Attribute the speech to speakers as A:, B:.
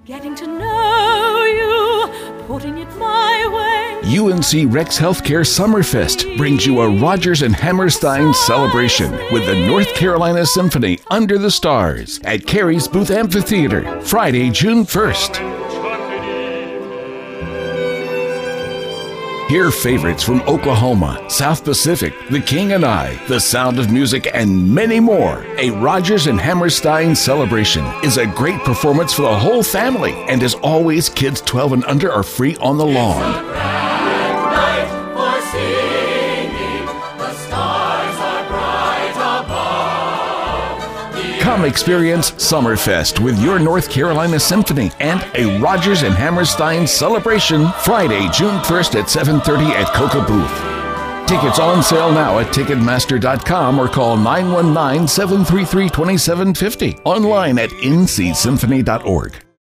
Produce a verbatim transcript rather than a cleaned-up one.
A: Getting to know you, putting it my way.
B: U N C Rex Healthcare Summerfest brings you a Rodgers and Hammerstein celebration with the North Carolina Symphony Under the Stars at Carey's Booth Amphitheater, Friday, June first. Hear favorites from Oklahoma, South Pacific, The King and I, The Sound of Music, and many more. A Rodgers and Hammerstein celebration is a great performance for the whole family. And as always, kids twelve and under are free on the lawn. Come experience Summerfest with your North Carolina Symphony and a Rodgers and Hammerstein celebration Friday, June first at seven thirty at Coca Booth. Tickets on sale now at Ticketmaster dot com or call nine one nine, seven three three, two seven five zero. Online at N C Symphony dot org.